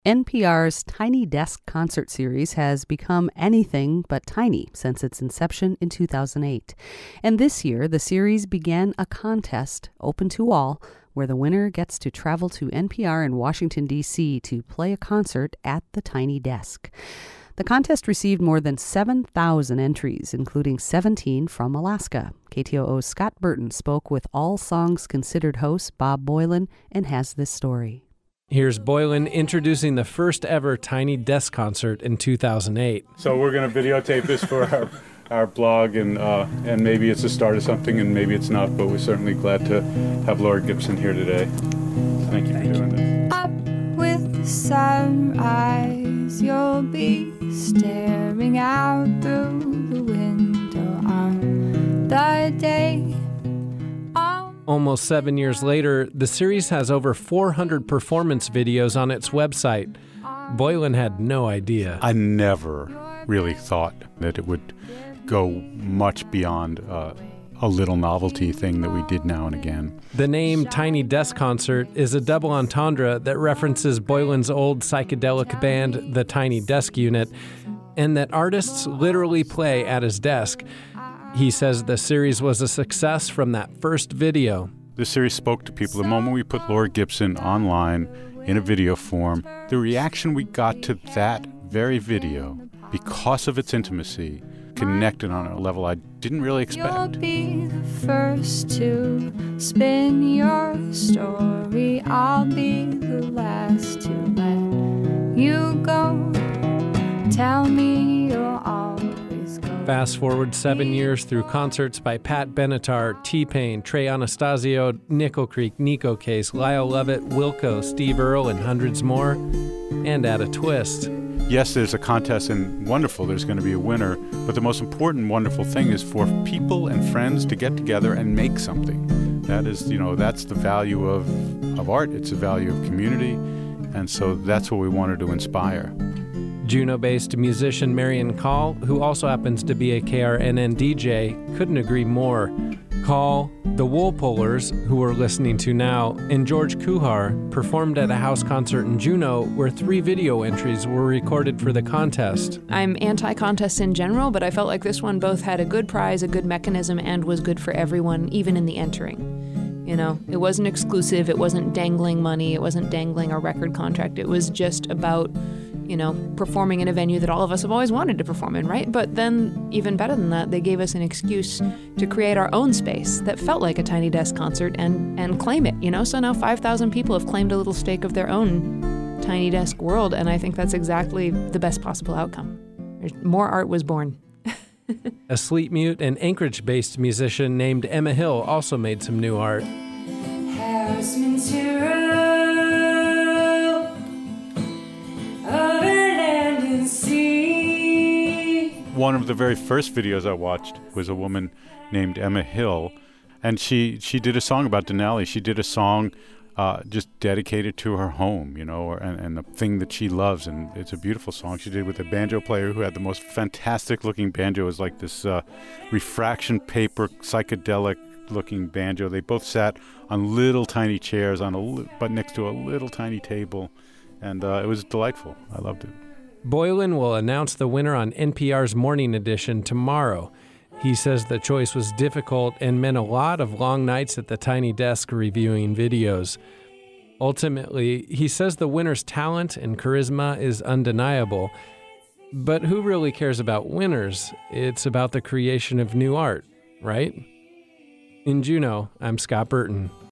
NPR's Tiny Desk concert series has become anything but tiny since its inception in 2008. And this year, the series began a contest open to all, where the winner gets to travel to NPR in Washington, D.C. to play a concert at the Tiny Desk. The contest received more than 7,000 entries, including 17 from Alaska. KTOO's Scott Burton spoke with All Songs Considered host Bob Boilen and has this story. Here's Boilen introducing the first ever Tiny Desk concert in 2008. So we're going to videotape this for our blog, and maybe it's the start of something, and maybe it's not, but we're certainly glad to have Laura Gibson here today. Thank you for doing this. Up with the sunrise, you'll be staring out through the window on the day. Almost 7 years later, the series has over 400 performance videos on its website. Boilen had no idea. I never really thought that it would go much beyond a little novelty thing that we did now and again. The name Tiny Desk Concert is a double entendre that references Boilen's old psychedelic band, the Tiny Desk Unit, and that artists literally play at his desk. He says the series was a success from that first video. The series spoke to people. The moment we put Laura Gibson online in a video form, the reaction we got to that very video, because of its intimacy, connected on a level I didn't really expect. You'll be the first to spin your story. I'll be the last to let you go. Tell me you'll always go. Fast forward 7 years through concerts by Pat Benatar, T-Pain, Trey Anastasio, Nickel Creek, Nico Case, Lyle Lovett, Wilco, Steve Earle, and hundreds more. And add a twist. Yes, there's a contest, and wonderful, there's going to be a winner. But the most important, wonderful thing is for people and friends to get together and make something. That is, that's the value of art. It's the value of community. And so that's what we wanted to inspire. Juneau-based musician Marion Call, who also happens to be a KRNN DJ, couldn't agree more. Call, the Woolpullers, who we're listening to now, and George Kuhar performed at a house concert in Juneau where 3 video entries were recorded for the contest. I'm anti-contest in general, but I felt like this one both had a good prize, a good mechanism, and was good for everyone, even in the entering. It wasn't exclusive, it wasn't dangling money, it wasn't dangling a record contract, it was just about performing in a venue that all of us have always wanted to perform in, right? But then, even better than that, they gave us an excuse to create our own space that felt like a Tiny Desk concert and claim it, So now 5,000 people have claimed a little stake of their own Tiny Desk world, and I think that's exactly the best possible outcome. More art was born. A Sleep Mute and Anchorage-based musician named Emma Hill also made some new art. One of the very first videos I watched was a woman named Emma Hill, and she did a song about Denali. She did a song just dedicated to her home, and the thing that she loves, and it's a beautiful song. She did with a banjo player who had the most fantastic-looking banjo. It was like this refraction paper, psychedelic-looking banjo. They both sat on little tiny chairs but next to a little tiny table, and it was delightful. I loved it. Boilen will announce the winner on NPR's Morning Edition tomorrow. He says the choice was difficult and meant a lot of long nights at the Tiny Desk reviewing videos. Ultimately, he says the winner's talent and charisma is undeniable. But who really cares about winners? It's about the creation of new art, right? In Juneau, I'm Scott Burton.